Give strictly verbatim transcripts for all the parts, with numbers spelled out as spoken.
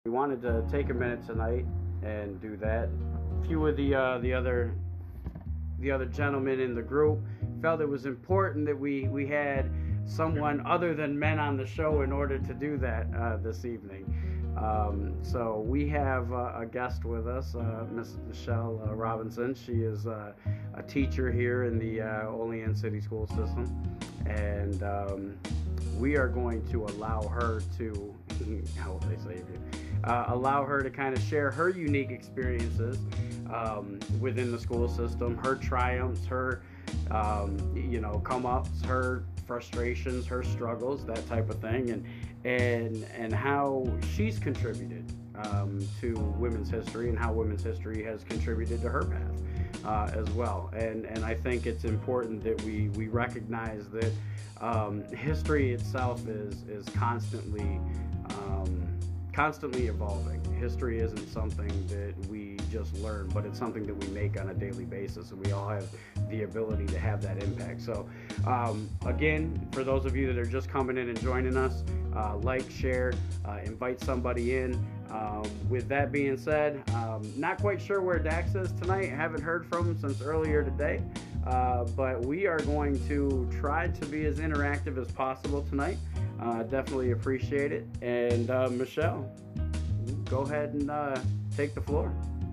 We wanted to take a minute tonight and do that. A few of the uh, the other the other gentlemen in the group felt it was important that we we had someone other than men on the show in order to do that uh, this evening. Um, so we have uh, a guest with us, uh, Miss Michelle uh, Robinson. She is uh, a teacher here in the uh, Olean City School System, and um, we are going to allow her to, how will they say it? Uh, allow her to kind of share her unique experiences um, within the school system, her triumphs, her um, you know come ups, her frustrations, her struggles, that type of thing, and and and how she's contributed um, to women's history and how women's history has contributed to her path uh, as well. And and I think it's important that we we recognize that um, history itself is is constantly um, constantly evolving. History isn't something that we just learn, but it's something that we make on a daily basis, and we all have the ability to have that impact. So um, again, for those of you that are just coming in and joining us, uh, like, share, uh, invite somebody in. Um, with that being said, um, not quite sure where Dax is tonight. Haven't heard from him since earlier today, uh, but we are going to try to be as interactive as possible tonight. Uh, definitely appreciate it. And uh, Michelle, go ahead and uh, take the floor.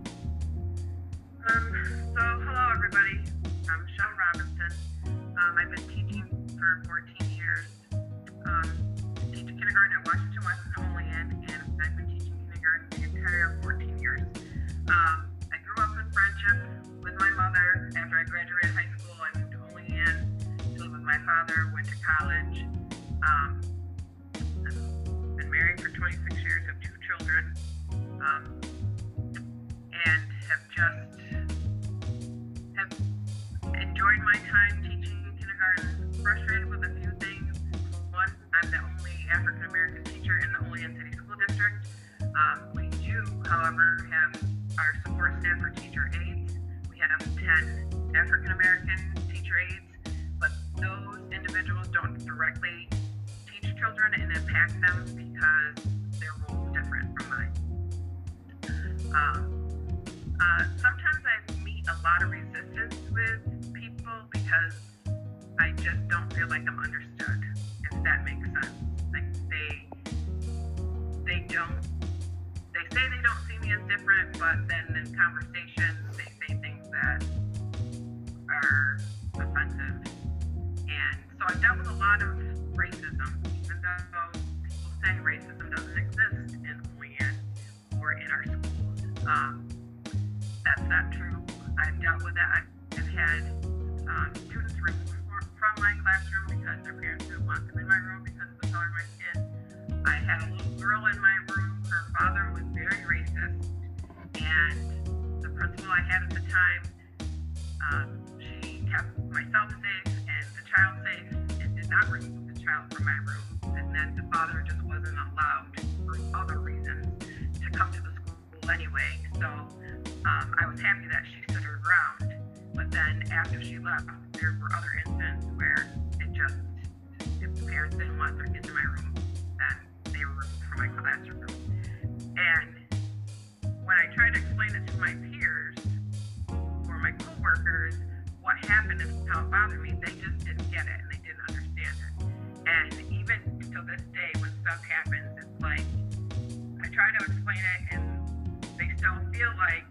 Um, so, hello everybody. I'm Michelle Robinson. Um, I've been teaching for fourteen years. Um, I teach kindergarten at Washington West and Olean, and I've been teaching kindergarten the entire fourteen years. Um, I grew up in Friendship with my mother. After I graduated high school, I moved to Olean to live with my father, went to college. Um, I've been married for twenty-six years, have two children, um, and have just have enjoyed my time teaching kindergarten. Frustrated with a few things. One, I'm the only African American teacher in the Olean City School District. Um, we do, however, have our support staff for teacher aides. We have ten African American teacher aides, but those individuals don't directly teach children and impact them because their role is different from mine. Um, uh, sometimes I meet a lot of resistance with people because I just don't feel like I'm understood, if that makes sense. Like they, they don't, they say they don't see me as different, but then in conversations they say things that are offensive. And so I've dealt with a lot of racism, even though people say racism doesn't exist in Olean or in our schools. Um, that's not true. I've dealt with that. I've had um, students removed from my classroom because their parents didn't want them in my room because of the color of my skin. I had a little girl in my room. Her father was very racist, and the principal I had at the time, um, she kept myself safe and the child safe and did not remove the child from my room. And then the father just wasn't allowed, for other reasons, to come to the school anyway. So um, I was happy that she stood her ground. But then after she left, there were other incidents where it just, if the parents didn't want their kids in my room, then they were removed from my classroom. And when I tried to explain it to my peers or my coworkers, what happened and how it bothered me, they just didn't get it and they didn't understand it. And even to this day, when stuff happens, it's like I try to explain it and they still feel like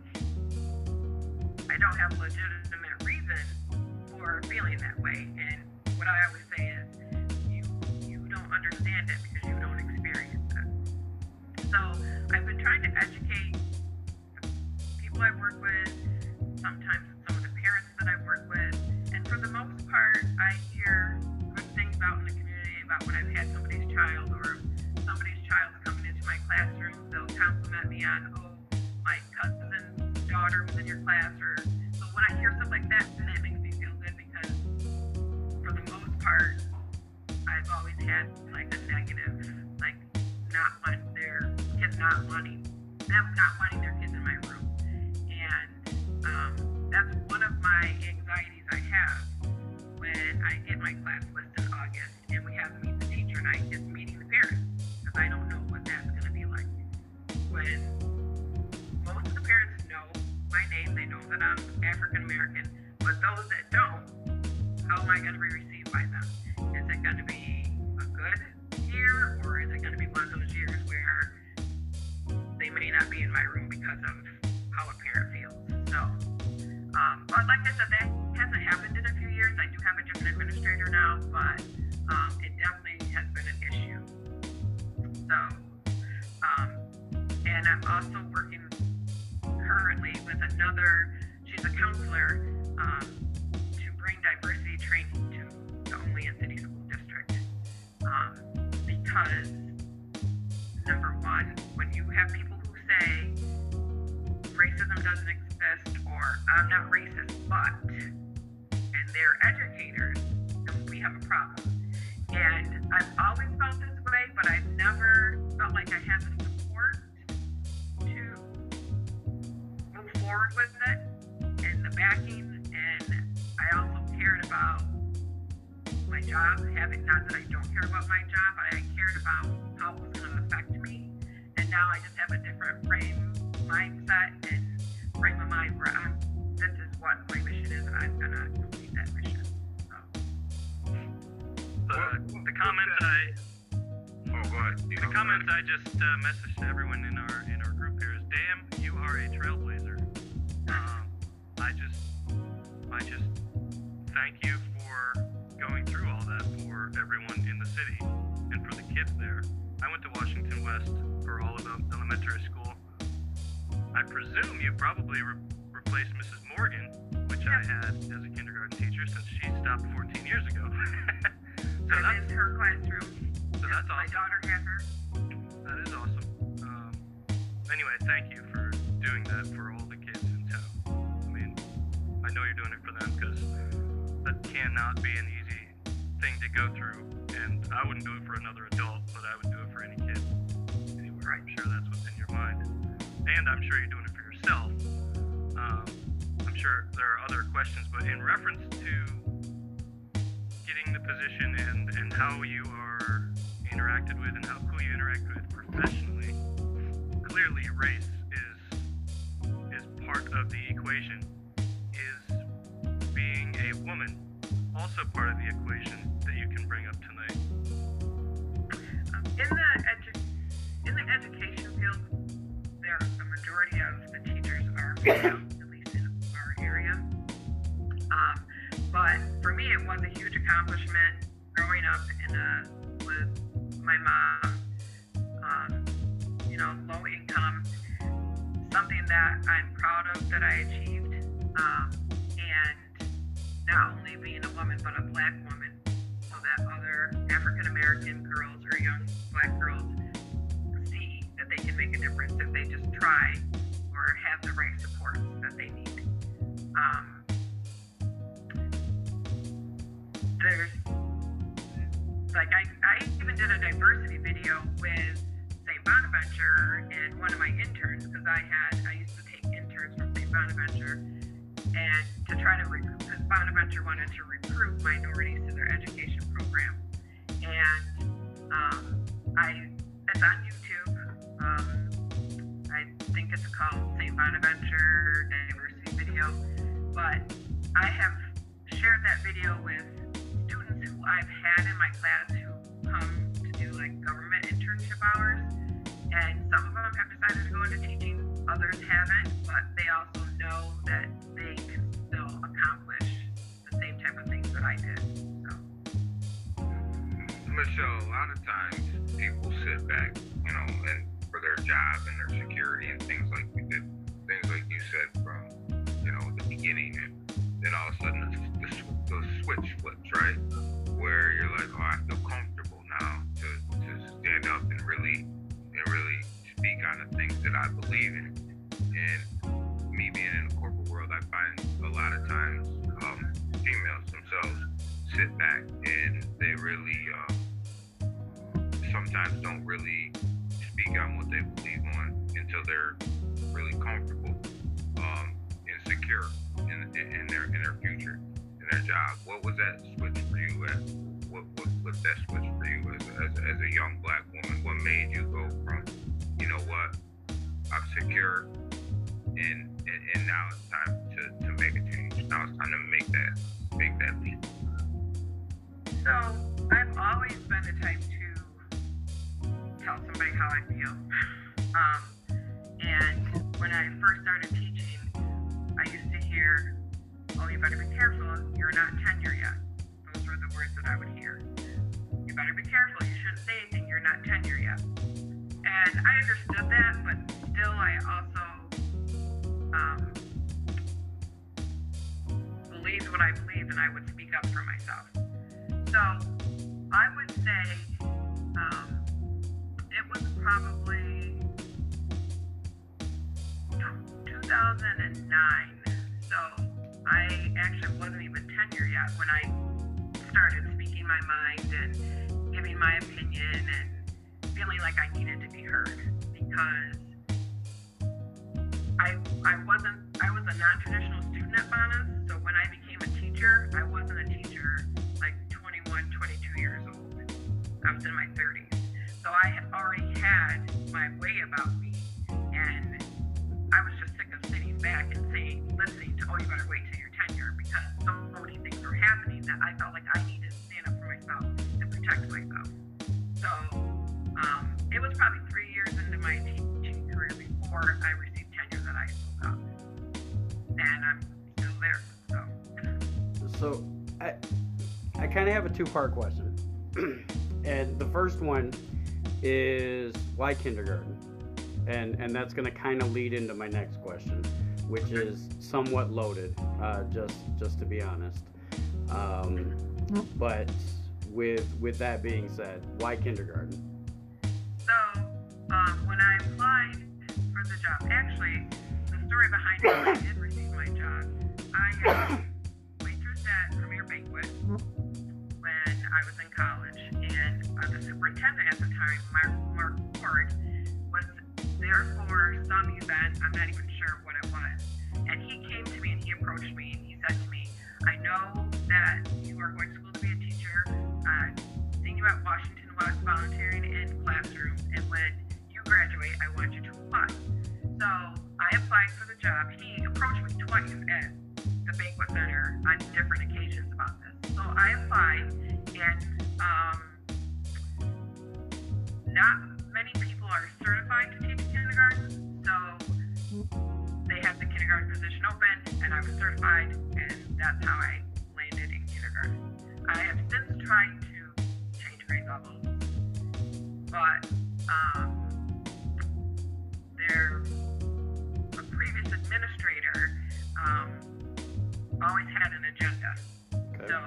I don't have a legitimate reason for feeling that way. And what I always say is, you you don't understand it because you don't experience it. So I've been trying to educate people I work with, sometimes some of the parents that I work with, and for the most part, I hear good things out in the community about when I've had somebody's child or somebody's child's coming into my classroom. They'll compliment me on, oh, my cousin's daughter was in your class, or so when I hear stuff like that, then it makes me feel good because for the most part, I've always had like a negative, like not wanting their kids not wanting them not wanting their kids in my room. And um, that's one of my anxieties I have when I get my class list in August and we have to meet the teacher night, is meeting the parents, because I don't know what that's going to be like when when most of the parents know my name, they know that I'm African American, but those that don't, how am I going to be received by them? Is it going to be a good year, or is it going to be one of those years where they may not be in my room because of how a parent feels? So, um, but like I said, that hasn't happened in a few years. I do have a different administrator now, but um, it definitely has been an issue. So, um, and I'm also working currently with another, she's a counselor, um, to bring diversity training to the Olean City School District. Um, because, number one, when you have people who say racism doesn't exist, or I'm not racist, but, and they're educators, then we have a problem. And I've always felt this way, but I've never felt like I had the support to move forward with it, and the backing, and I also cared about my job, having, not that I don't care about my job, but I cared about how it was going to affect me, and now I just have a different frame, mindset, and frame of mind where I'm, this is what my mission is, and I'm going to complete that mission. So. Uh, the comments I, oh, go ahead. the comments I just uh, messaged to everyone in our in our group here is, damn, you are a trailblazer. Um, I just, I just thank you for going through all that for everyone in the city and for the kids there. I went to Washington West for all of elementary school. I presume you probably re- replaced Missus Morgan, which I had as a kindergarten teacher since she stopped fourteen years ago. So I'm that's, in her classroom. so that's My awesome. daughter had her. That is awesome. Um, anyway, thank you for doing that for all the kids in town. I mean, I know you're doing it for them because that cannot be an easy thing to go through. And I wouldn't do it for another adult, but I would do it for any kid anywhere. I'm sure that's what's in your mind. And I'm sure you're doing it for yourself. Um, I'm sure there are other questions, but in reference to getting the position and, and how you are interacted with and how who you interact with professionally, clearly race is is part of the equation. Is being a woman also part of the equation that you can bring up tonight? Um, in the edu- in the education field, there a majority of the teachers are female, at least in our area. Um, but for me, it was a huge accomplishment growing up in a with my mom. Um, you know, low income, something that I'm proud of that I achieved. Um, and not only being a woman, but a black woman, so that other African American girls or young black girls see that they can make a difference if they just try or have the right supports that they need. Um, there's, like, I, I even did a diversity video with Saint Bonaventure and one of my interns, because I had, I used to take interns from Saint Bonaventure, and to try to recruit, because Bonaventure wanted to recruit minorities to their education program. And um, I, it's on YouTube. Um, I think it's called Saint Bonaventure Diversity Video. But I have shared that video with students who I've had in my class who come to do like government internship hours. And some of them have decided to go into teaching, others haven't, but they also know that they can still accomplish the same type of things that I did. So. Michelle, a lot of times people sit back, you know, and for their job and their security and things like we did, things like you said from, you know, the beginning, and then all of a sudden the, the, the switch flips, right? Where you're like, oh, I feel comfortable now to, to stand up and really, and really speak on the things that I believe in. And me being in the corporate world, I find a lot of times um, females themselves sit back and they really uh, sometimes don't really speak on what they believe on until they're really comfortable um, and secure in, in, in their in their future, in their job. What was that switch for you? At, what, what was that switch for you as, as, as a young black woman? What made you go from, you know what, secure, and, and and now it's time to, to make a change. Now it's time to make that make that leap. So I've always been the type to tell somebody how I feel. Um, and when I first started teaching, I used to hear, "Oh, you better be careful. You're not tenure yet." Those were the words that I would hear. "You better be careful. You shouldn't say anything. You're not tenure yet." And I understood that, but still, I also um, believed what I believed, and I would speak up for myself. So I would say um, it was probably two thousand nine. So I actually wasn't even tenure yet when I started speaking my mind and giving my opinion and feeling like I needed to be heard, because I I wasn't I was a non-traditional student at Bonus, so when I became a teacher, I wasn't a teacher like twenty-one, twenty-two years old. I was in my thirties. So I had already had my way about me, and I was just sick of sitting back and saying, listening to, "Oh, you better wait till your tenure," because so many things were happening that I felt like I needed to stand up for myself and protect myself. So Um, it was probably three years into my teaching career before I received tenure that I spoke up, and I'm still there. So, So I I kind of have a two-part question, and the first one is why kindergarten, and and that's going to kind of lead into my next question, which is somewhat loaded, uh, just just to be honest. Um, but with with that being said, why kindergarten? so um, when I applied for the job, actually, the story behind it, when I did receive my job, I had waitress at Premier Banquet when I was in college, and uh, the superintendent at the time, Mark, Mark Ford, was there for some event. I'm not even sure what it was. And he came to me and he approached me and he said to me, "I know that you are going to school to be a teacher. I've seen you at Washington West volunteering in classrooms, and when you graduate, I want you to apply." So I applied for the job. He approached me twice at the banquet center on different occasions about this. So I applied, and um, not many people are certified to teach kindergarten, so they had the kindergarten position open, and I was certified, and that's how I landed in kindergarten. I have since tried to change grade levels, but um, there, a previous administrator um, always had an agenda. Okay. So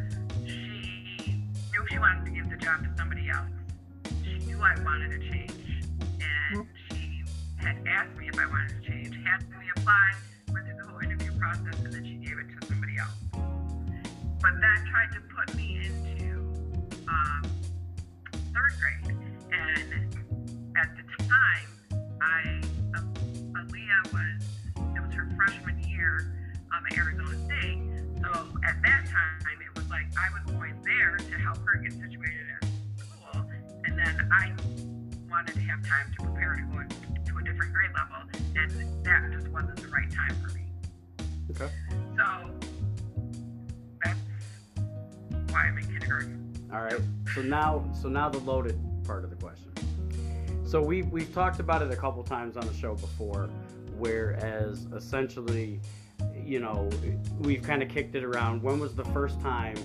she knew she wanted to give the job to somebody else. She knew I wanted to change, and she had asked me if I wanted to change, had me apply, went through the whole interview process, and then she gave it to somebody else. But that tried to put me into um, third grade, and at the time, I uh, Aaliyah was it was her freshman year um, at Arizona State. So at that time, it was like I was going there to help her get situated at school, and then I wanted to have time to prepare to go to a different grade level, and that just wasn't the right time for me. Okay. So that's why I'm in kindergarten. All right. So now, so now the loaded part of the question. So we we've talked about it a couple times on the show before, whereas essentially, you know, we've kind of kicked it around. When was the first time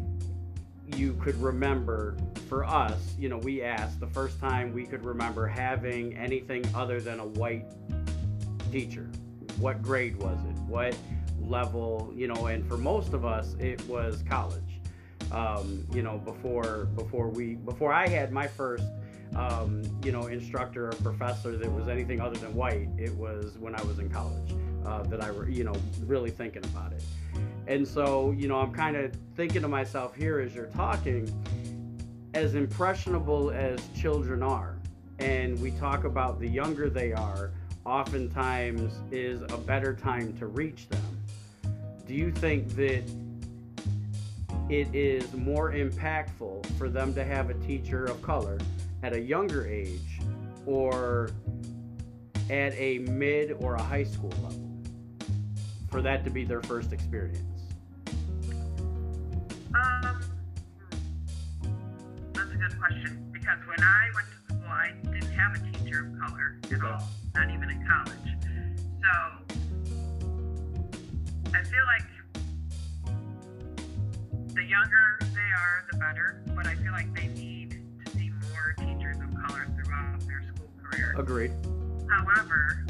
you could remember, for us, you know, we asked the first time we could remember having anything other than a white teacher? What grade was it? What level? You know, and for most of us, it was college. Um, you know, before before we before I had my first, um, you know, instructor or professor that was anything other than white, it was when I was in college uh, that I were, you know, really thinking about it. And so, you know, I'm kind of thinking to myself here as you're talking, as impressionable as children are, and we talk about the younger they are, oftentimes is a better time to reach them. Do you think that it is more impactful for them to have a teacher of color at a younger age, or at a mid or a high school level for that to be their first experience? Um, that's a good question, because when I went to school, I didn't have a teacher of color at all, not even in college. So I feel like the younger they are, the better, but I feel like they need to see more teachers of color throughout their school career. Agreed. However,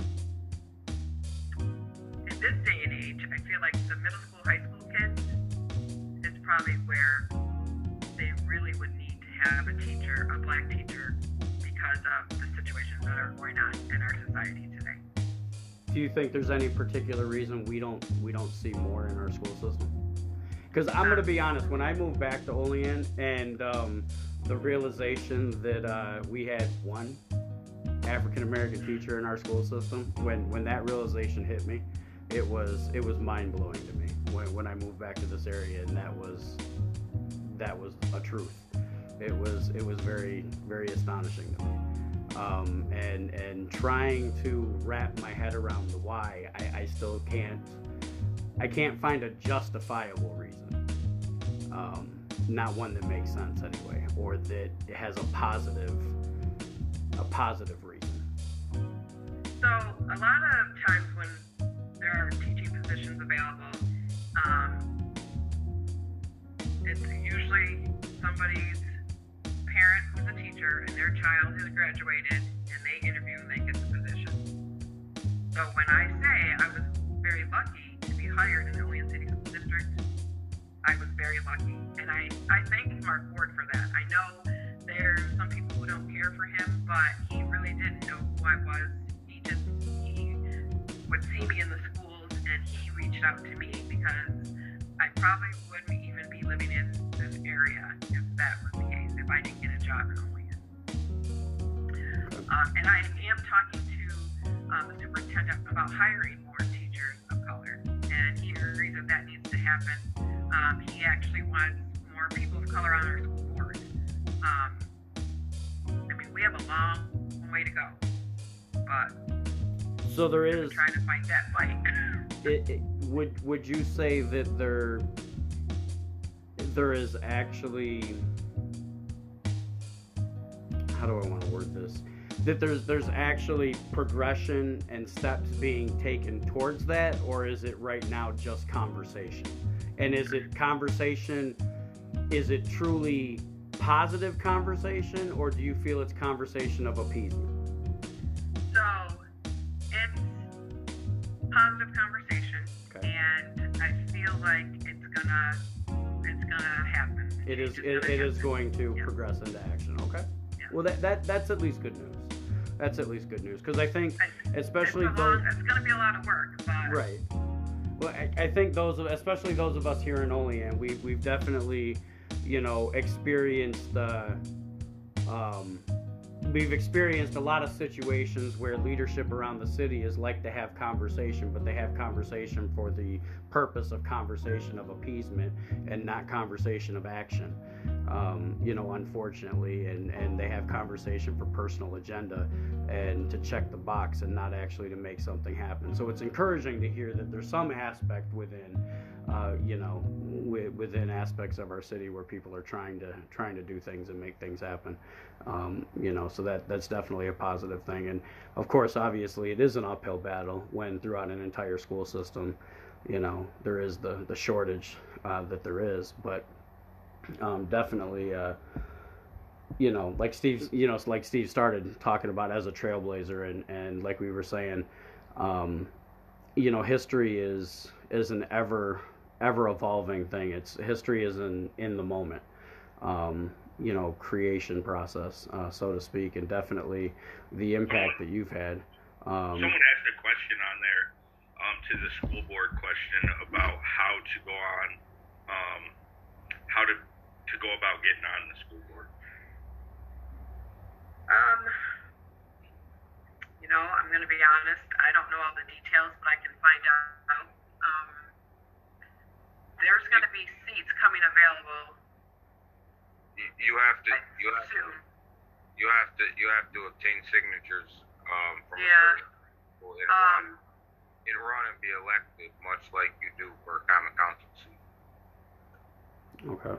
in this day and age, I feel like the middle school, high school kids is probably where they really would need to have a teacher, a black teacher, because of the situations that are going on in our society today. Do you think there's any particular reason we don't we don't see more in our school system? Because I'm going to be honest, when I moved back to Olean and um, the realization that uh, we had one African-American teacher in our school system, when, when that realization hit me, it was it was mind-blowing to me when, when I moved back to this area, and that was that was a truth. It was it was very, very astonishing to me. Um, and and trying to wrap my head around the why, I, I still can't I can't find a justifiable reason, um, not one that makes sense anyway, or that it has a positive a positive reason. So a lot of times when there are teaching positions available, um, it's usually somebody's parent who's a teacher and their child has graduated and they interview and they get the position. So when I say I was very lucky to be hired in the Olean City School District, I was very lucky. And I, I thank Mark Ward for that. I know there's some people who don't care for him, but he really didn't know who I was. He just, he would see me in the schools and he reached out to me because I probably wouldn't even be living in this area if that was the case, if I didn't get a job in Olean. Um, and I am talking to um, the superintendent about hiring more teachers of color, and he agrees that that needs to happen. Um, he actually wants more people of color on our school board. Um, I mean, we have a long way to go, but so there we're is trying to fight that fight. it, it, would would you say that there there is actually, how do I want to word this, that there's there's actually progression and steps being taken towards that, or is it right now just conversation? And is it conversation, is it truly positive conversation, or do you feel it's conversation of appeasement? So it's positive conversation, Okay. and I feel like it's gonna it's gonna happen. It is It's it, gonna it is happen. going to Yeah. progress into action. Okay. Yeah. Well, that, that that's at least good news. That's at least good news, because I think I- especially it's, a those long, it's gonna be a lot of work, but right. Well, I, I think those of, especially those of us here in Olean, we we've definitely, you know, experienced uh, um, we've experienced a lot of situations where leadership around the city is like to have conversation, but they have conversation for the purpose of conversation of appeasement and not conversation of action. Um, you know, unfortunately, and, and they have conversation for personal agenda and to check the box and not actually to make something happen. So it's encouraging to hear that there's some aspect within, uh, you know, w- within aspects of our city where people are trying to trying to do things and make things happen. Um, you know, so that that's definitely a positive thing. And of course, obviously, it is an uphill battle when throughout an entire school system, you know, there is the the shortage uh, that there is, but um, definitely. Uh, you know, like Steve, you know, like Steve started talking about as a trailblazer, and, and like we were saying, um, you know, history is is an ever ever evolving thing. It's history is in in the moment, um, you know, creation process, uh, so to speak, and definitely the impact that you've had. Um, Someone asked a question on there um, to the school board question about how to go on, um, how to to go about getting on the school board. Um, you know, I'm going to be honest. I don't know all the details, but I can find out. Um, there's going to be seats coming available. You, you have to, like, you have to, soon. you have to, you have to obtain signatures um, from Yeah. a certain and run and be elected, much like you do for a common council seat. Okay.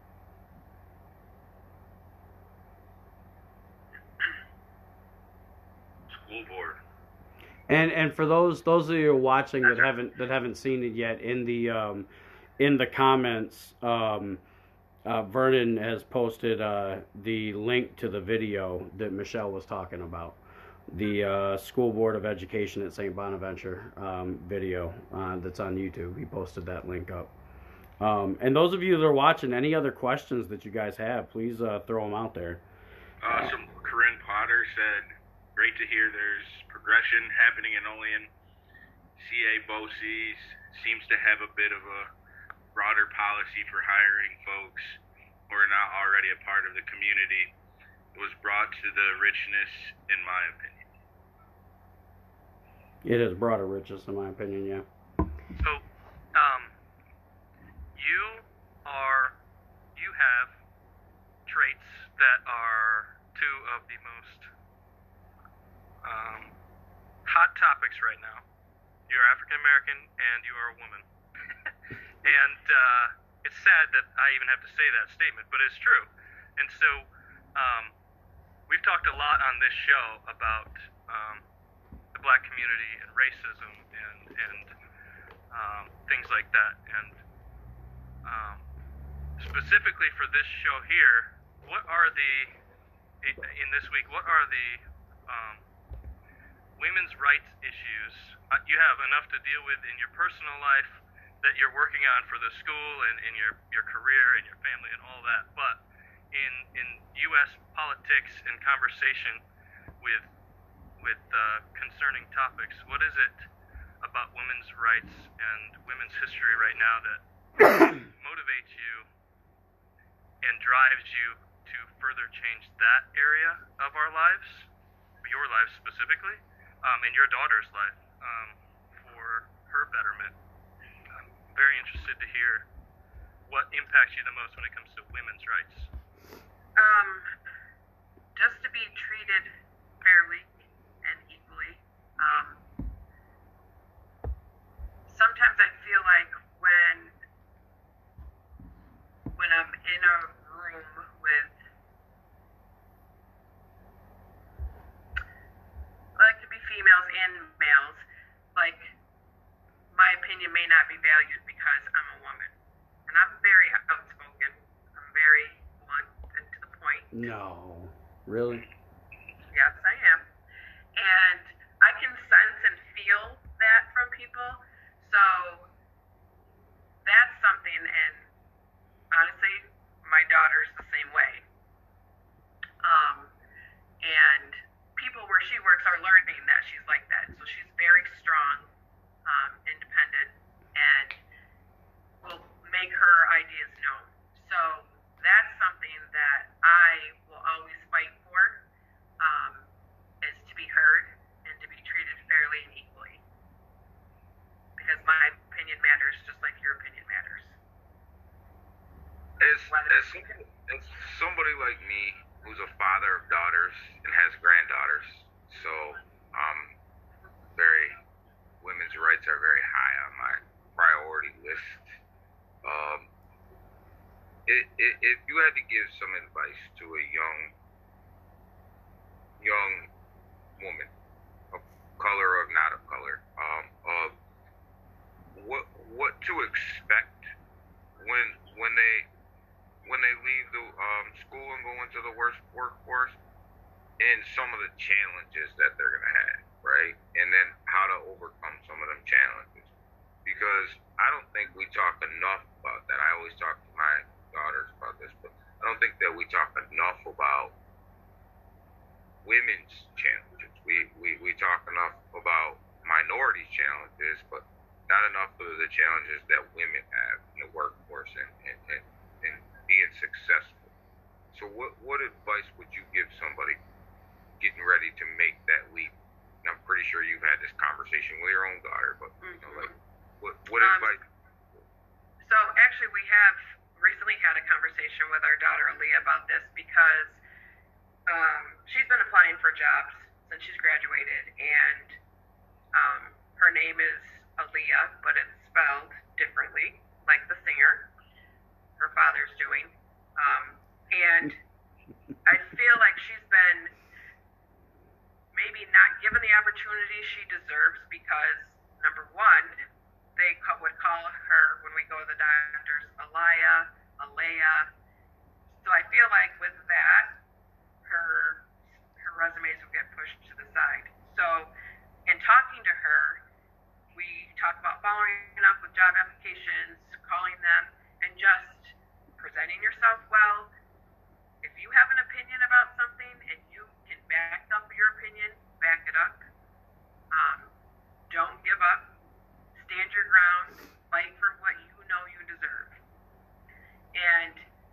School board. And and for those those of you watching that haven't that haven't seen it yet, in the um, in the comments, um, uh, Vernon has posted uh, the link to the video that Michelle was talking about, the uh, School Board of Education at Saint Bonaventure um, video uh, that's on YouTube. He posted that link up. Um, and those of you that are watching, any other questions that you guys have, please uh, throw them out there. Awesome. Corinne Potter said, great to hear there's progression happening in Olean. C A BOCES seems to have a bit of a broader policy for hiring folks who are not already a part of the community. It was brought to the richness, in my opinion. It has broader riches, in my opinion, yeah. So, um, you are, you have traits that are two of the most um, hot topics right now. You're African American and you are a woman. And uh, it's sad that I even have to say that statement, but it's true. And so, um, we've talked a lot on this show about um, the black community and racism and, and um, things like that. And um, specifically for this show here, what are the, in this week, what are the um, women's rights issues uh, you have enough to deal with in your personal life that you're working on for the school and in your, your career and your family and all that, but in in U S politics and conversation with with uh, concerning topics, what is it about women's rights and women's history right now that motivates you and drives you to further change that area of our lives, your lives specifically, um, and your daughter's life, um, for her betterment? I'm very interested to hear what impacts you the most when it comes to women's rights. Um, just to be treated fairly and equally. Um, sometimes I feel like when when I'm in a room with, I like to be females and males, like my opinion may not be valued because I'm a woman. And I'm very outspoken. I'm very blunt and to the point. No, really? Yes, I am. And I can sense and feel that from people. So that's something, and honestly, my daughter's the same way. Um, and people where she works are learning that she's like that. So she's very strong, um, independent, and will make her ideas known. So that's something that I will always fight for, um, is to be heard and to be treated fairly and equally. Because my opinion matters just like your opinion matters. As, as, as somebody like me who's a father of daughters and has granddaughters, so um, very women's rights are very high on my priority list. Um, it, it, if you had to give some advice to a young young woman of color or not of color, um, of what what to expect when when they when they leave the um, school and go into the worst workforce, and some of the challenges that they're gonna have, right? And then how to overcome some of them challenges. Because I don't think we talk enough about that. I always talk to my daughters about this, but I don't think that we talk enough about women's challenges. We we, we talk enough about minority challenges, but not enough of the challenges that women have in the workforce and, and, and, and being successful. So what, what advice would you give somebody getting ready to make that leap? And I'm pretty sure you've had this conversation with your own daughter, but you know, like, what, what Um, advice? So actually, we have recently had a conversation with our daughter Aaliyah about this because um, she's been applying for jobs since she's graduated, and um, her name name is Aaliyah, but it's spelled differently, like the singer. Her father's doing. Um, and I feel like she's been maybe not given the opportunity she deserves because, number one, they ca- would call her, when we go to the doctors, Alaya, Alea. So I feel like with that, her her resumes will get pushed to the side. So in talking to her, we talk about following up with job applications, calling them, and just presenting yourself well. If you have an opinion about something and you can back up your opinion, back it up. Um, don't give up. Stand your ground. Fight for what you know you deserve. And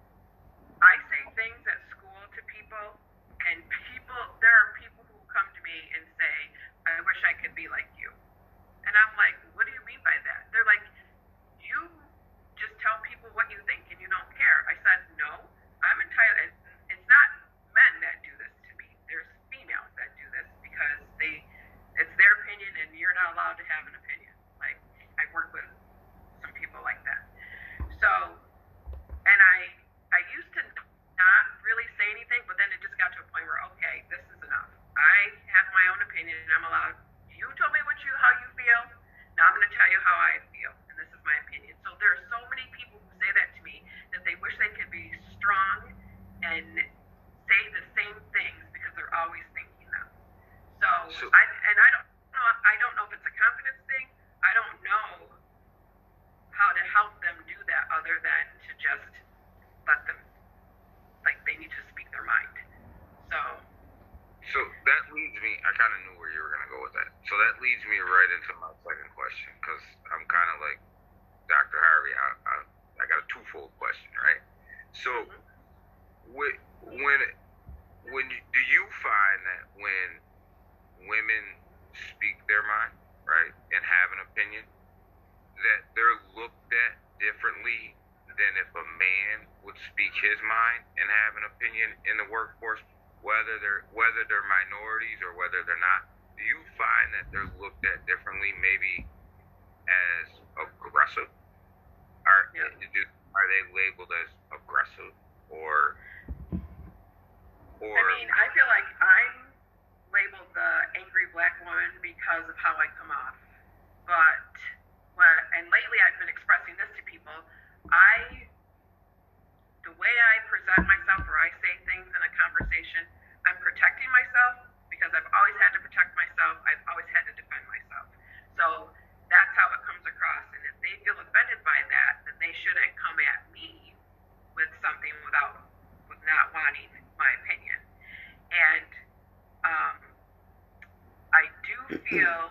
I say things at school to people, and people, there are people who come to me and say, I wish I could be like you. And I'm like, what do you mean by that? They're like, you just tell people what you think and you don't care. I said, no, I'm entitled. It's not men that do this to me. There's females that do this because they, it's their opinion and you're not allowed to have an opinion. Like, I work with some people like that. So, and I, I used to not really say anything, but then it just got to a point where, okay, this is enough. I have my own opinion and I'm allowed. You told me what you, how you feel. Now I'm going to tell you how I feel, and this is my opinion. So there are so many people who say that to me that they wish they could be strong and say the same things because they're always thinking them. So, So I and I don't know. I don't know if it's a confidence thing. I don't know how to help them do that other than to just let them, like, they need to speak their mind. So. So that leads me, I kind of knew where you were going to go with that. So that leads me right into my second question, because I'm kind of like Doctor Harvey. I, I, I got a twofold question, right? So when, when, when you, do you find that when women speak their mind, right, and have an opinion, that they're looked at differently than if a man would speak his mind and have an opinion in the workforce? Whether they're whether they're minorities or whether they're not, do you find that they're looked at differently, maybe as aggressive? Are Yeah. do, are they labeled as aggressive or or? I mean, I feel like I'm labeled the angry black woman because of how I come off. But when, and lately I've been expressing this to people. I The way I present myself or I say things in a conversation, I'm protecting myself because I've always had to protect myself. I've always had to defend myself. So that's how it comes across. And if they feel offended by that, then they shouldn't come at me with something without, with not wanting my opinion. And um, I do feel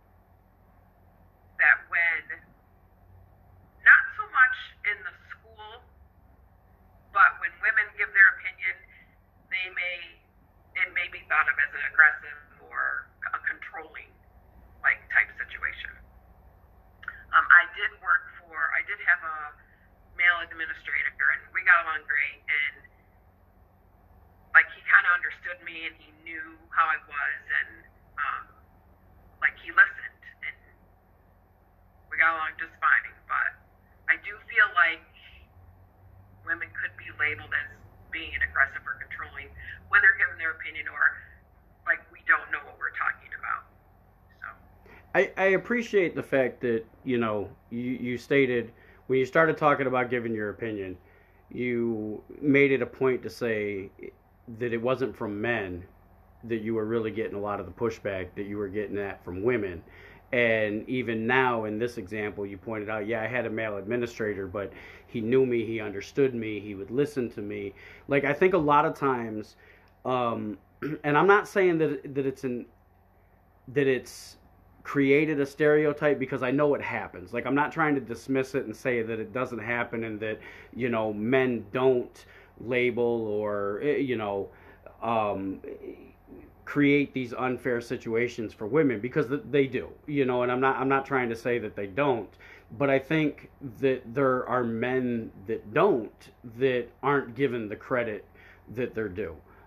that when, not so much in the school, but when women give their opinion, they may, it may be thought of as an aggressive or a controlling, like, type situation. Um, I did work for, I did have a male administrator, and we got along great, and, like, he kind of understood me, and he knew how I was, and, um, like, he listened, and we got along just fine, but I do feel like women could be labeled as being aggressive or controlling when they're giving their opinion, or like we don't know what we're talking about. So I, I appreciate the fact that, you know, you, you stated when you started talking about giving your opinion, you made it a point to say that it wasn't from men that you were really getting a lot of the pushback that you were getting at from women. And even now in this example, you pointed out, yeah, I had a male administrator, but he knew me, he understood me, he would listen to me. Like, I think a lot of times, um, and I'm not saying that that it's an that it's created a stereotype, because I know it happens. Like, I'm not trying to dismiss it and say that it doesn't happen and that, you know, men don't label or, you know, um, create these unfair situations for women, because they do, you know, and I'm not I'm not trying to say that they don't, but I think that there are men that don't, that aren't given the credit that they're due.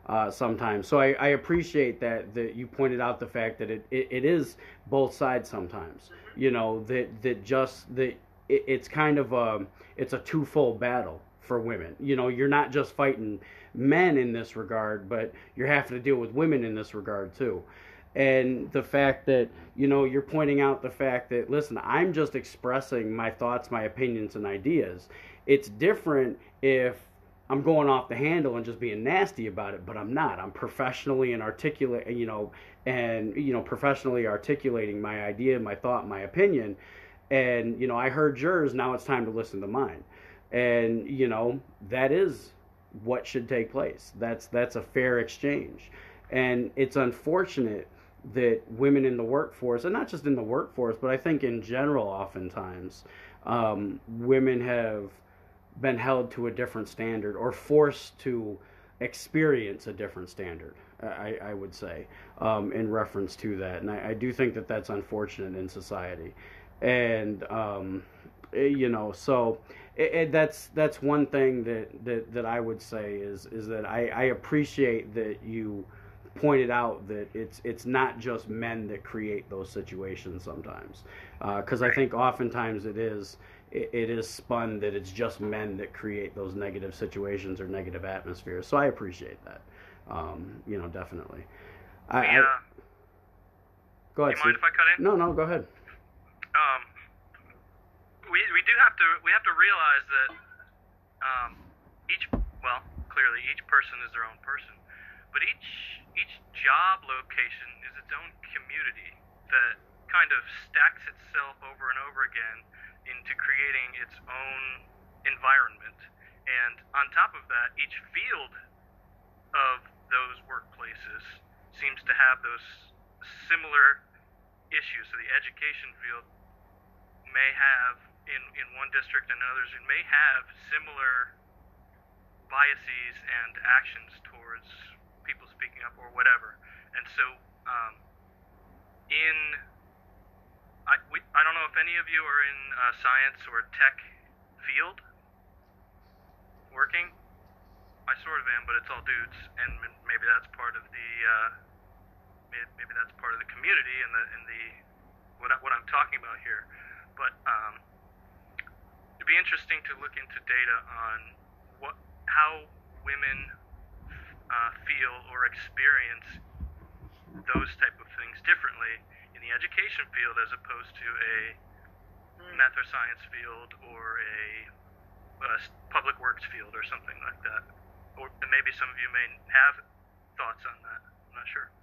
uh, sometimes. So I, I appreciate that that you pointed out the fact that it, it, it is both sides sometimes. You know, that that just that it, it's kind of a it's a twofold battle for women. You know, you're not just fighting men in this regard, but you're having to deal with women in this regard too. And the fact that, you know, you're pointing out the fact that, listen, I'm just expressing my thoughts, my opinions, and ideas. It's different if I'm going off the handle and just being nasty about it, but I'm not. I'm professionally and articulate, you know, and, you know, professionally articulating my idea, my thought, my opinion. And, you know, I heard yours, now it's time to listen to mine. And, you know, that is what should take place. That's that's a fair exchange. And it's unfortunate that women in the workforce, and not just in the workforce, but I think in general, oftentimes, um, women have been held to a different standard or forced to experience a different standard, I, I would say, um, in reference to that. And I, I do think that that's unfortunate in society. And, um, you know, so it, it, that's that's one thing that, that, that I would say is is that I, I appreciate that you pointed out that it's it's not just men that create those situations sometimes, because uh, I think oftentimes it is it, it is spun that it's just men that create those negative situations or negative atmospheres. So I appreciate that, um, you know, definitely. I, we, uh, I, go ahead. Do you mind if I cut in? No, no, go ahead. Um, we we do have to we have to realize that um, each well clearly each person is their own person, but each each job location is its own community that kind of stacks itself over and over again into creating its own environment. And on top of that, each field of those workplaces seems to have those similar issues. So the education field may have, in, in one district and others, it may have similar biases and actions towards people speaking up or whatever. And so um, in I, we, I don't know if any of you are in uh, science or tech field working. I sort of am, but it's all dudes, and maybe that's part of the uh, maybe that's part of the community and the and the what I, what I'm talking about here. But um, it'd be interesting to look into data on what how women uh, feel or experience those type of things differently in the education field as opposed to a math or science field or a, a public works field or something like that. Or maybe some of you may have thoughts on that. I'm not sure.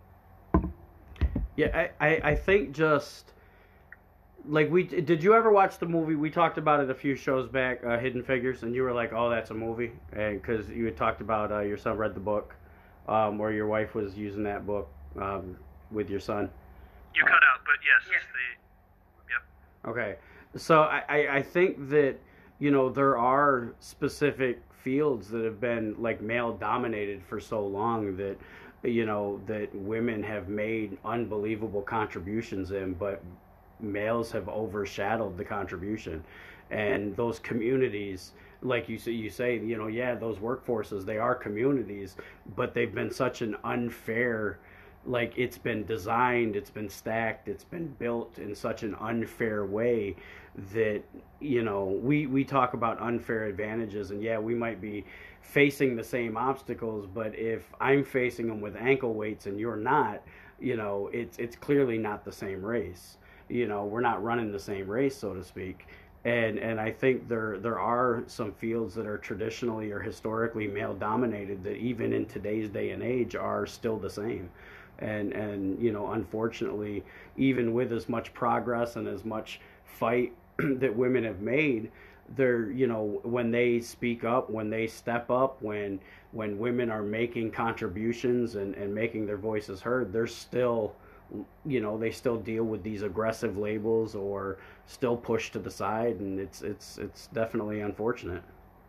Yeah, I, I, I think just like we did. You ever watch the movie? We talked about it a few shows back, uh, Hidden Figures, and you were like, "Oh, that's a movie," and because you had talked about uh, your son read the book, um, or your wife was using that book um, with your son. You cut out, but yes, Yeah. it's the yep. Okay, so I, I, I think that, you know, there are specific fields that have been like male dominated for so long that, you know, that women have made unbelievable contributions in, but males have overshadowed the contribution. And those communities, like you say, you say, you know, yeah, those workforces, they are communities, but they've been such an unfair, like it's been designed, it's been stacked, it's been built in such an unfair way that, you know, we, we talk about unfair advantages, and yeah, we might be facing the same obstacles, but if I'm facing them with ankle weights and you're not, you know, it's it's clearly not the same race. You know, we're not running the same race, so to speak. And and I think there there are some fields that are traditionally or historically male dominated that even in today's day and age are still the same. And and you know, unfortunately, even with as much progress and as much fight that women have made, they're, you know, when they speak up, when they step up, when when women are making contributions and, and making their voices heard, they're still, you know, they still deal with these aggressive labels or still pushed to the side, and it's it's it's definitely unfortunate.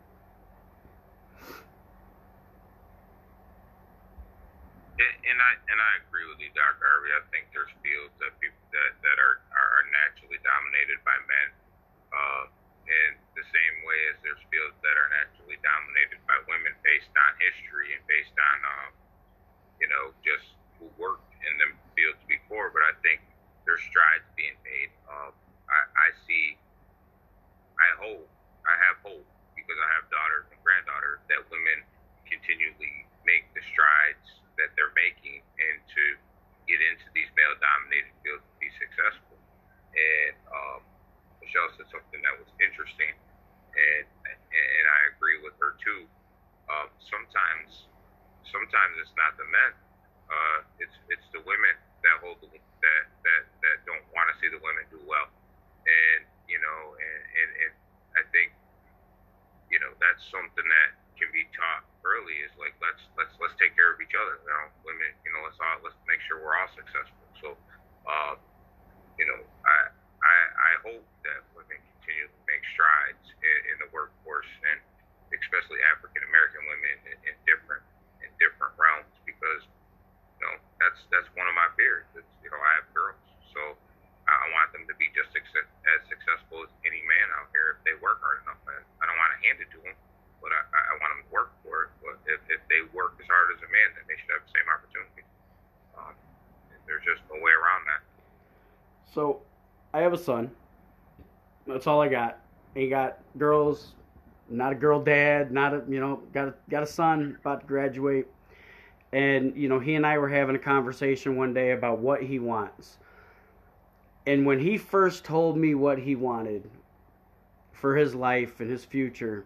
And I and I agree with you, Doctor Harvey. I think there's fields that people that, that are, are naturally dominated by men, uh, and the same way as there's fields that are naturally dominated by women based on history and based on, um, you know, just who worked in them fields before. But I think there's strides being made. Um, I, I see, I hope, I have hope, because I have daughters and granddaughters, that women continually make the strides that they're making and to get into these male-dominated fields to be successful. And um, Michelle said something that was interesting, and and I agree with her too. Um, sometimes, sometimes it's not the men; uh, it's it's the women that hold the, that that that don't want to see the women do well. And you know, and, and and I think you know that's something that can be taught early. Is like let's let's let's take care of each other. You know, women. You know, let's all let's make sure we're all successful. So. Um, You know, I, I I hope that women continue to make strides in, in the workforce, and especially African American women in, in different in different realms, because you know that's that's one of my fears. It's, you know, I have girls, so I, I want them to be just success, as successful as any man out here if they work hard enough. I, I don't want to hand it to them, but I, I want them to work for it. But if, if they work as hard as a man, then they should have the same opportunity. Um, there's just no way around that. So, I have a son. That's all I got. Ain't got girls. Not a girl dad. Not a you know got a, got a son about to graduate. And you know he and I were having a conversation one day about what he wants. And when he first told me what he wanted for his life and his future,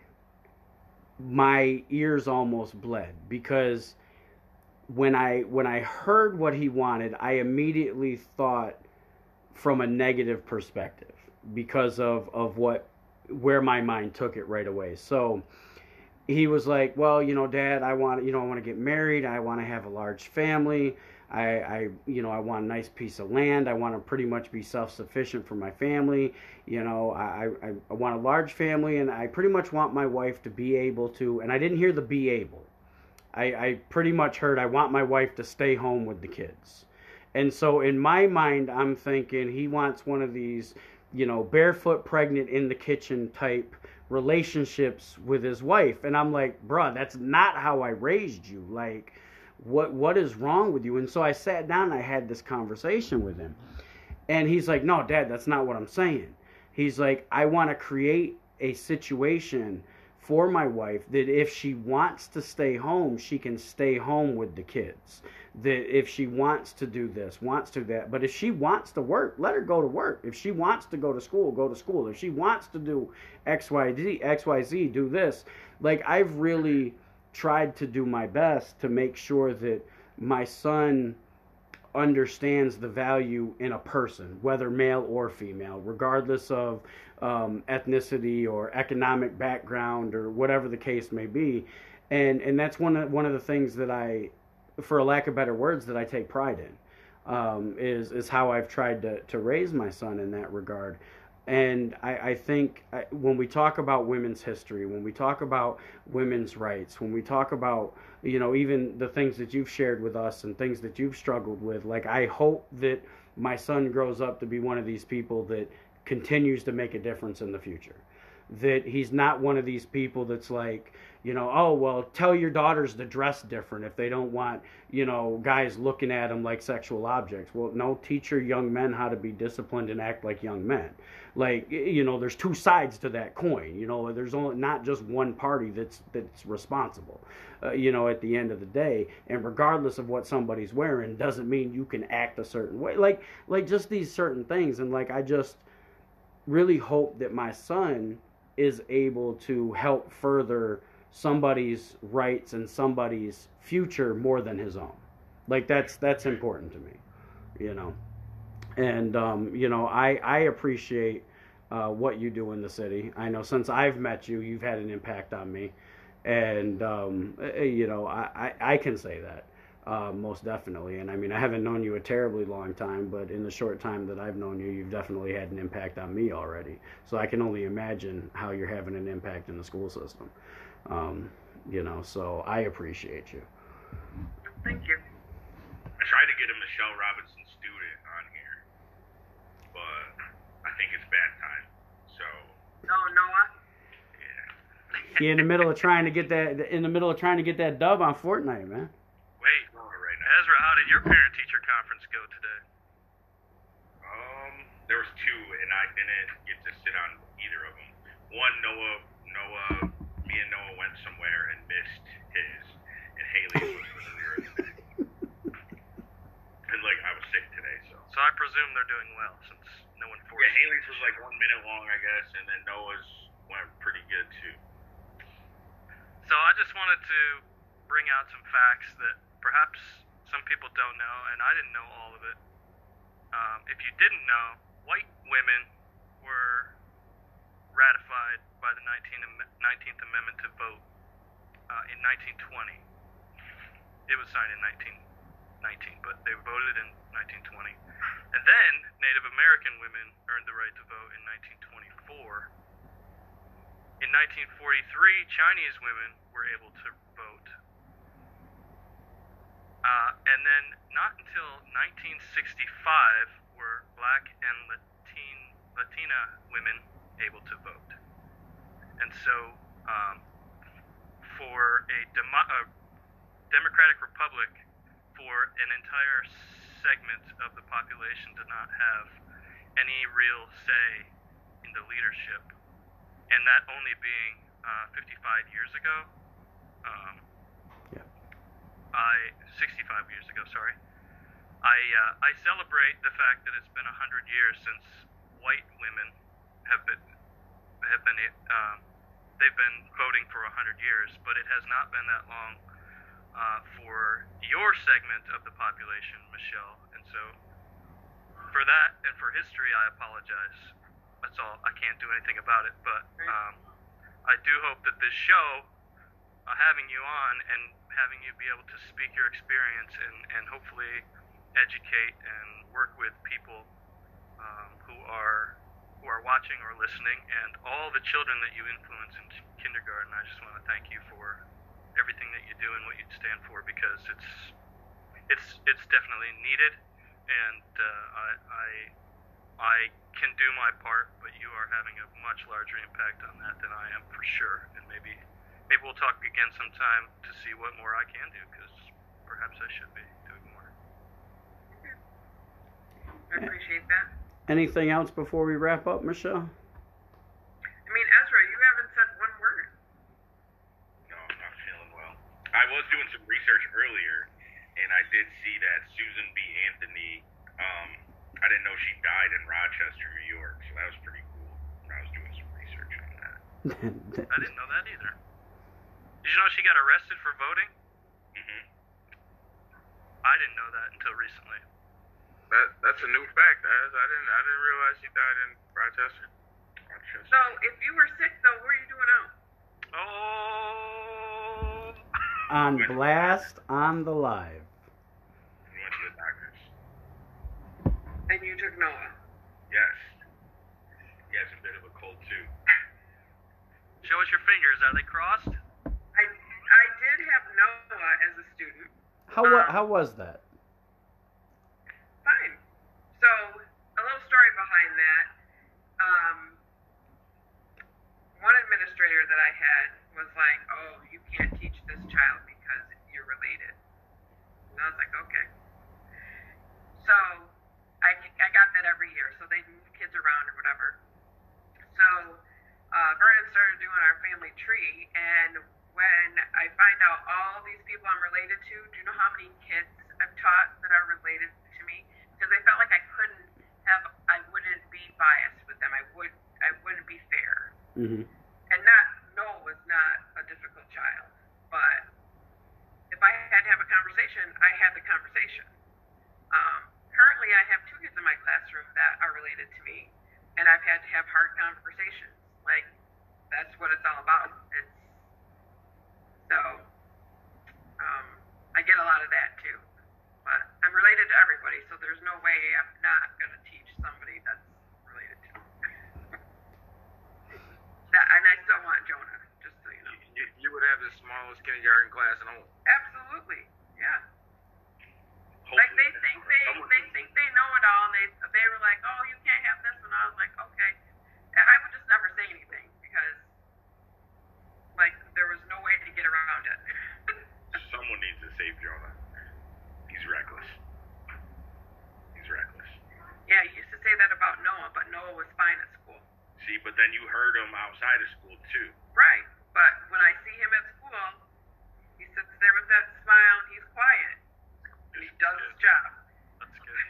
my ears almost bled, because when I when I heard what he wanted, I immediately thought from a negative perspective because of, of what where my mind took it right away. So he was like, well, you know, Dad, I want you know I want to get married. I want to have a large family. I, I you know I want a nice piece of land. I want to pretty much be self-sufficient for my family. You know, I, I, I want a large family, and I pretty much want my wife to be able to, and I didn't hear the be able. I, I pretty much heard I want my wife to stay home with the kids. And so in my mind, I'm thinking he wants one of these, you know, barefoot pregnant in the kitchen type relationships with his wife. And I'm like, bruh, that's not how I raised you. Like, what what is wrong with you? And so I sat down and I had this conversation with him. And he's like, no, Dad, that's not what I'm saying. He's like, I want to create a situation for my wife that if she wants to stay home, she can stay home with the kids. That if she wants to do this, wants to that, but if she wants to work, let her go to work. If she wants to go to school, go to school. If she wants to do X, Y, Z, X, Y, Z, do this. Like, I've really tried to do my best to make sure that my son understands the value in a person, whether male or female, regardless of um, ethnicity or economic background or whatever the case may be. And and that's one of one of the things that I, for a lack of better words, that I take pride in, um, is is how I've tried to to raise my son in that regard. And I, I think I, when we talk about women's history, when we talk about women's rights, when we talk about, you know, even the things that you've shared with us and things that you've struggled with, like, I hope that my son grows up to be one of these people that continues to make a difference in the future. That he's not one of these people that's like, you know, oh, well, tell your daughters to dress different if they don't want, you know, guys looking at them like sexual objects. Well, no, teach your young men how to be disciplined and act like young men. Like, you know, there's two sides to that coin. You know, there's only not just one party that's that's responsible, uh, you know, at the end of the day. And regardless of what somebody's wearing doesn't mean you can act a certain way. Like, like just these certain things. And like, I just really hope that my son is able to help further somebody's rights and somebody's future more than his own. Like, that's that's important to me, you know. And um, you know, I I appreciate uh, what you do in the city. I know since I've met you, you've had an impact on me, and um, you know, I, I I can say that uh, most definitely. And I mean, I haven't known you a terribly long time, but in the short time that I've known you, you've definitely had an impact on me already. So I can only imagine how you're having an impact in the school system. Um, you know, so I appreciate you. Thank you. I tried to get a Michelle Robinson student on here, but I think it's bad time. So No, Noah. You're in the middle of trying to get that in the middle of trying to get that dub on Fortnite, man. Wait, Right now. Ezra, how did your parent-teacher conference go today? Um, there was two, and I didn't get to sit on either of them. One, Noah, Noah, me and Noah went somewhere and missed his, and Haley's was earlier in the day. And like I was sick today, so. So I presume they're doing well since no one forced. Yeah, Haley's was like one minute long, I guess, and then Noah's went pretty good too. So I just wanted to bring out some facts that perhaps some people don't know, and I didn't know all of it. Um, if you didn't know, white women were ratified by the nineteenth Amendment to vote uh, in nineteen twenty. It was signed in nineteen nineteen, but they voted in nineteen twenty. And then Native American women earned the right to vote in nineteen twenty-four. In nineteen forty-three, Chinese women were able to vote. Uh, and then not until nineteen sixty-five were black and Latin, Latina women able to vote. And so um, for a, demo, a democratic republic, for an entire segment of the population to not have any real say in the leadership, and that only being uh, fifty-five years ago, um, Yeah. I sixty-five years ago, sorry. I uh, I celebrate the fact that it's been a hundred years since white women have been have been um, they've been voting for a hundred years, but it has not been that long uh, for your segment of the population, Michelle. And so for that and for history, I apologize. That's all. I can't do anything about it, but um, I do hope that this show, uh, having you on and having you be able to speak your experience and, and hopefully educate and work with people um, who are who are watching or listening, and all the children that you influence in kindergarten. I just want to thank you for everything that you do and what you stand for, because it's it's it's definitely needed, and uh, I, I I can do my part, but you are having a much larger impact on that than I am, for sure. And maybe maybe we'll talk again sometime to see what more I can do, because perhaps I should be doing more. I appreciate that. Anything else before we wrap up, Michelle? I mean, Ezra, you haven't said one word. No, I'm not feeling well. I was doing some research earlier, and I did see that Susan B. Anthony, um, I didn't know she died in Rochester, New York, so that was pretty cool. I was doing some research on that. I didn't know that either. Did you know she got arrested for voting? hmm I didn't know that until recently. That that's a new fact, guys. I didn't I didn't realize she died in Rochester. Rochester. So, if you were sick, though, what are you doing out? Oh. On blast on the live. We went to the doctors. And you took Noah. Yes. He has a bit of a cold too. Show us your fingers. Are they crossed? I I did have Noah as a student. How wa- how was that? Fine. So, a little story behind that. Um, one administrator that I had was like, "Oh, you can't teach this child because you're related." And I was like, "Okay." So, I, I got that every year. So they move kids around or whatever. So, uh, Vernon started doing our family tree, and when I find out all these people I'm related to, do you know how many kids I've taught that are related to me? Because I felt like I couldn't have, I wouldn't be biased with them. I would, I wouldn't be fair. Mm-hmm. And not, Noah was not a difficult child, but if I had to have a conversation, I had the conversation. Um, currently, I have two kids in my classroom that are related to me, and I've had to have hard conversations. Like, that's what it's all about. It's, so, um, I get a lot of that too. But I'm related to everybody, so there's no way I'm not going to teach somebody that's related to me. That, and I still want Jonah, just so you know. You, you would have the smallest kindergarten class in all. Absolutely, yeah. Like Hopefully they think they they think they know it all, and they they were like, oh, you can't have this, and I was like, okay. And I would just never say anything because, like, see, but then you heard him outside of school too. Right. But when I see him at school, he sits there with that smile and he's quiet. And he does his job. That's good.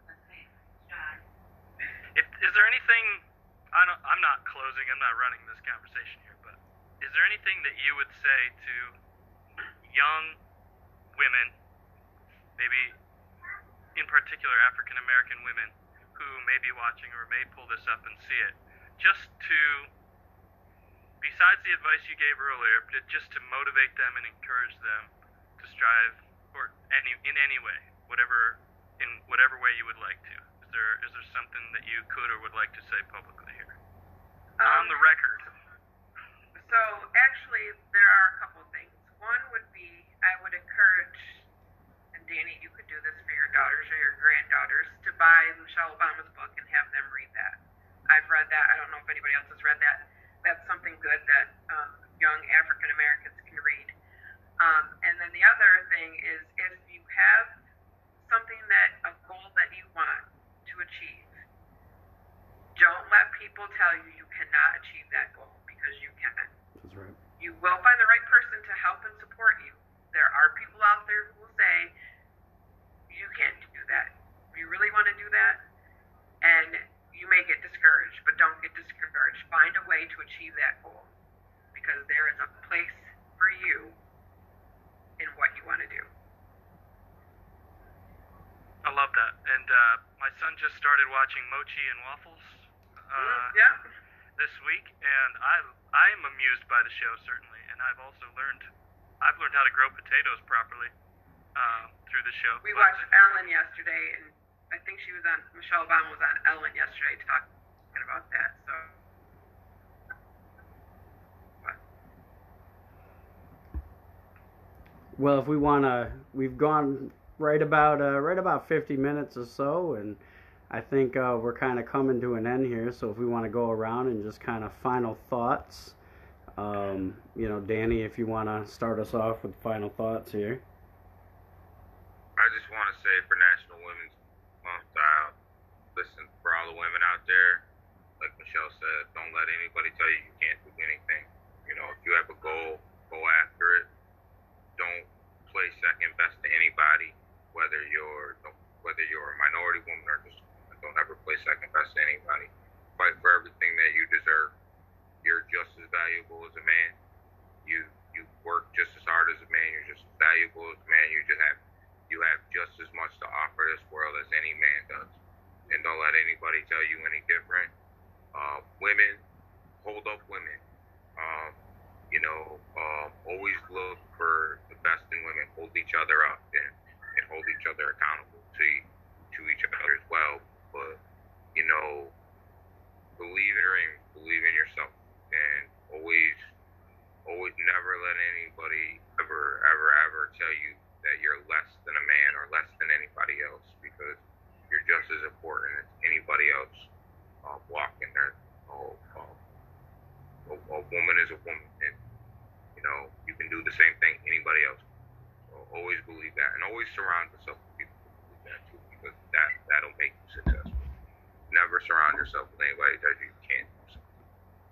If, is there anything, I don't, I'm not closing, I'm not running this conversation here, but is there anything that you would say to young women, maybe in particular African American women, who may be watching or may pull this up and see it, just to, besides the advice you gave earlier, but just to motivate them and encourage them to strive, or any in any way, whatever in whatever way you would like to. Is there is there something that you could or would like to say publicly here, Um, on the record? So actually, there are a couple things. One would be I would encourage, and Danny, you could do this for your daughters or your granddaughters, to buy Michelle Obama's book and have them read that. I've read that. I don't know if anybody else has read that. That's something good that um, young African Americans can read. Um, and then the other thing is, if you have something that, a goal that you want to achieve, don't let people tell you you cannot achieve that goal, because you can. That's right. You will find the right person to help and support you. There are people out there who will say, you can't do that. You really want to do that? And you may get discouraged, but don't get discouraged. Find a way to achieve that goal, because there is a place for you in what you want to do. I love that. And uh, my son just started watching Mochi and Waffles uh, Mm, yeah. this week, and I I am amused by the show, certainly. And I've also learned I've learned how to grow potatoes properly um, through the show. We But- watched Ellen yesterday, and I think she was on, Michelle Obama was on Ellen yesterday talking about that. So, Well, if we want to, we've gone right about uh, right about fifty minutes or so, and I think uh, we're kind of coming to an end here. So if we want to go around and just kind of final thoughts, um, you know, Danny, if you want to start us off with final thoughts here. I just want to say for National Women's Month, uh, listen, for all the women out there, like Michelle said, don't let anybody tell you you can't do anything. You know, if you have a goal, go after it. Don't play second best to anybody, whether you're whether you're a minority woman or just don't ever play second best to anybody. Fight for everything that you deserve. You're just as valuable as a man. You you work just as hard as a man. You're just as valuable as a man. You just have you have just as much to offer this world as any man does. And don't let anybody tell you any different. Uh, women, hold up women. Um, you know, um, always look for the best in women. Hold each other up and, and hold each other accountable to to each other as well. But, you know, believe in your dream, believe in yourself, and always, always never let anybody ever, ever, ever tell you that you're less than a man or less than anybody else, because you're just as important as anybody else uh, walking there. Oh, um, a, a woman is a woman, and you know you can do the same thing anybody else. So always believe that, and always surround yourself with people who believe that too, because that that'll make you successful. Never surround yourself with anybody that you can't do something.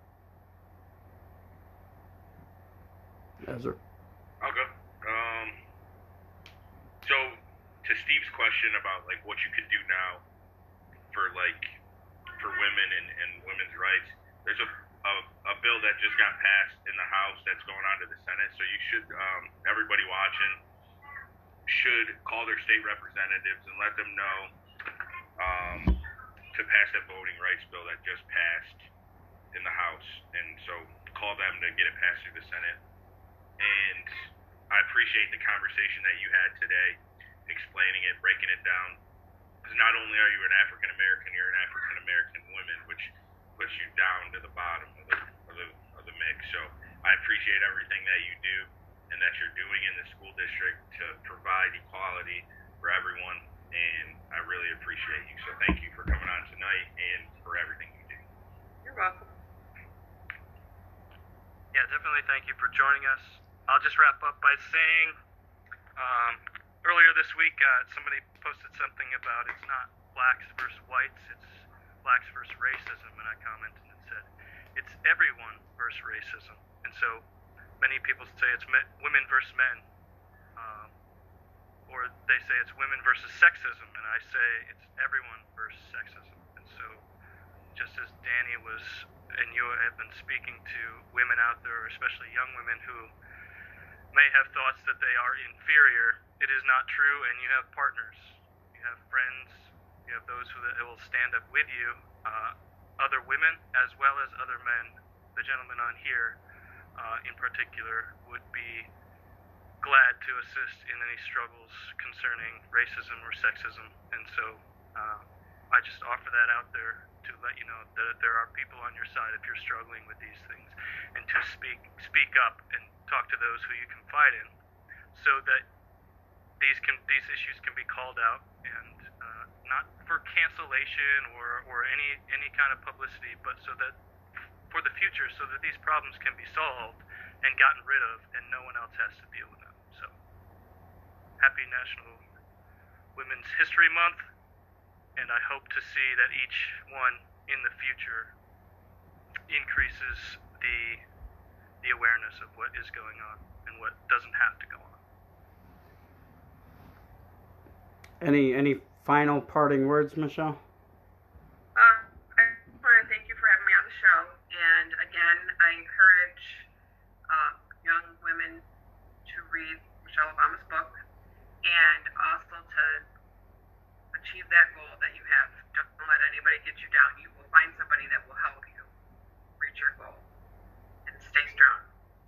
Ezra. I'll go. Um, so to Steve's question about like what you could do now for like for women and, and women's rights, there's a, a a bill that just got passed in the House that's going on to the Senate. So you should um, everybody watching should call their state representatives and let them know um, to pass that voting rights bill that just passed in the House. And so call them to get it passed through the Senate. And I appreciate the conversation that you had today, explaining it, breaking it down. Because not only are you an African American, you're an African American woman, which puts you down to the bottom of the, of the of the mix. So I appreciate everything that you do and that you're doing in the school district to provide equality for everyone. And I really appreciate you. So thank you for coming on tonight and for everything you do. You're welcome. Yeah, definitely thank you for joining us. I'll just wrap up by saying, um, earlier this week, uh, somebody posted something about it's not blacks versus whites, it's blacks versus racism, and I commented and said, it's everyone versus racism. And so many people say it's me- women versus men, um, or they say it's women versus sexism, and I say it's everyone versus sexism. And so just as Danny was, and you have been speaking to women out there, especially young women who may have thoughts that they are inferior, it is not true, and you have partners, you have friends, you have those who that will stand up with you, uh, other women as well as other men. The gentleman on here, uh, in particular, would be glad to assist in any struggles concerning racism or sexism. And so uh, I just offer that out there to let you know that there are people on your side if you're struggling with these things, and to speak speak up and talk to those who you confide in, so that these can these issues can be called out, and uh, not for cancellation or, or any any kind of publicity, but so that for the future, so that these problems can be solved and gotten rid of, and no one else has to deal with them. So, happy National Women's History Month, and I hope to see that each one in the future increases the the awareness of what is going on and what doesn't have to go on. Any any final parting words, Michelle? Uh, I just want to thank you for having me on the show. And again, I encourage uh, young women to read Michelle Obama's book, and also to achieve that goal that you have. Don't let anybody get you down. You will find somebody that will help you reach your goal. And stay strong.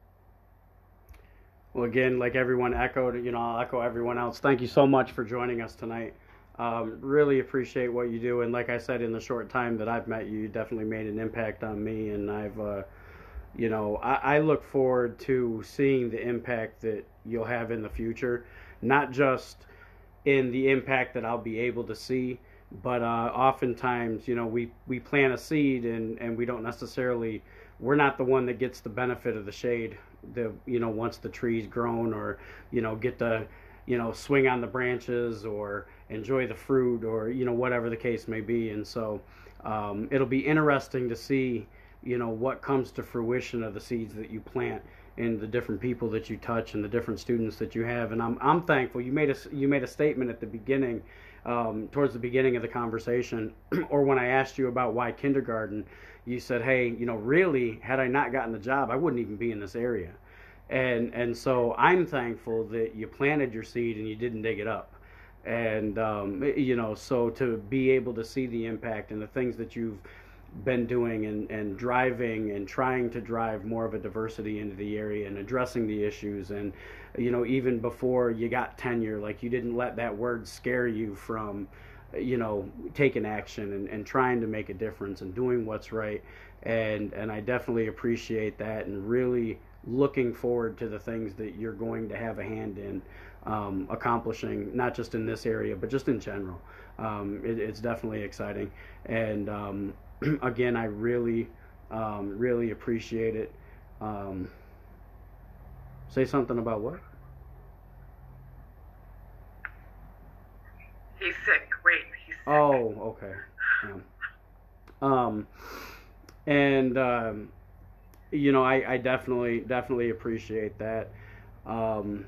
Well, again, like everyone echoed, you know, I'll echo everyone else. Thank you so much for joining us tonight. Um, really appreciate what you do. And like I said, in the short time that I've met you, you definitely made an impact on me. And I've, uh, you know, I, I look forward to seeing the impact that you'll have in the future, not just in the impact that I'll be able to see, but uh, oftentimes, you know, we, we plant a seed and, and we don't necessarily, we're not the one that gets the benefit of the shade, the, you know, once the tree's grown, or, you know, get to, you know, swing on the branches or enjoy the fruit, or, you know, whatever the case may be. And so um, it'll be interesting to see, you know, what comes to fruition of the seeds that you plant and the different people that you touch and the different students that you have. And I'm I'm thankful. You made a you made a statement at the beginning, um, towards the beginning of the conversation, or when I asked you about why kindergarten, you said, hey, you know, really, had I not gotten the job, I wouldn't even be in this area. And and so I'm thankful that you planted your seed and you didn't dig it up. And, um, you know, so to be able to see the impact and the things that you've been doing, and, and driving and trying to drive more of a diversity into the area and addressing the issues. And, you know, even before you got tenure, like, you didn't let that word scare you from, you know, taking action and, and trying to make a difference and doing what's right. And, and I definitely appreciate that, and really looking forward to the things that you're going to have a hand in um, accomplishing, not just in this area, but just in general. Um, it, it's definitely exciting. And, um, again, I really, um, really appreciate it. Um, say something about what? He's sick. Wait, he's sick. Oh, okay. Yeah. Um, and, um, you know, I, I definitely, definitely appreciate that. Um,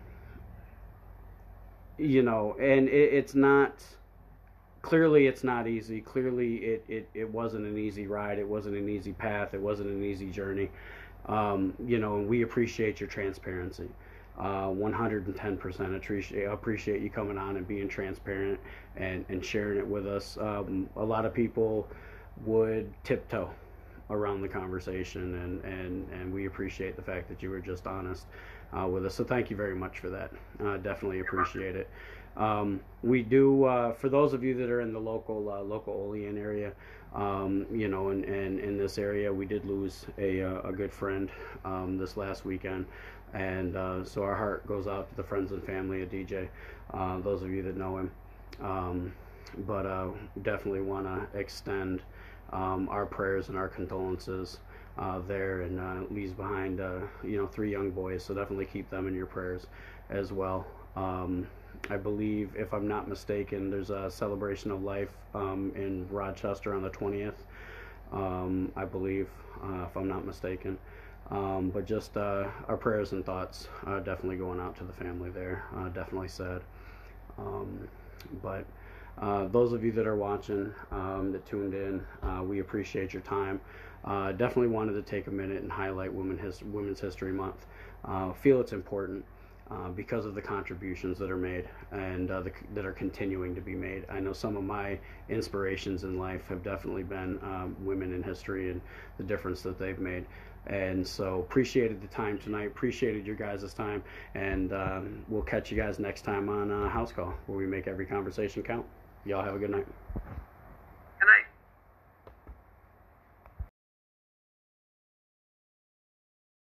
you know, and it, it's not... Clearly, it's not easy. Clearly, it, it, it wasn't an easy ride. It wasn't an easy path. It wasn't an easy journey. Um, you know, and we appreciate your transparency. Uh, one hundred ten percent appreciate, appreciate you coming on and being transparent and, and sharing it with us. Um, a lot of people would tiptoe around the conversation, and, and, and we appreciate the fact that you were just honest uh, with us. So thank you very much for that. Uh, definitely appreciate it. Um, we do, uh, for those of you that are in the local, uh, local Olean area, um, you know, and, and in this area, we did lose a, a good friend, um, this last weekend. And, uh, so our heart goes out to the friends and family of D J, uh, those of you that know him. Um, but, uh, definitely want to extend, um, our prayers and our condolences, uh, there, and, uh, leaves behind, uh, you know, three young boys. So definitely keep them in your prayers as well. Um, I believe, if I'm not mistaken, there's a celebration of life um, in Rochester on the twentieth, um, I believe, uh, if I'm not mistaken. Um, but just uh, our prayers and thoughts uh, definitely going out to the family there. Uh, definitely sad. Um, but uh, those of you that are watching, um, that tuned in, uh, we appreciate your time. Uh, definitely wanted to take a minute and highlight Women His- Women's History Month. Uh, feel it's important uh, because of the contributions that are made and uh, the, that are continuing to be made. I know some of my inspirations in life have definitely been um, women in history and the difference that they've made. And so appreciated the time tonight, appreciated your guys' time, and um, we'll catch you guys next time on uh, House Call, where we make every conversation count. Y'all have a good night.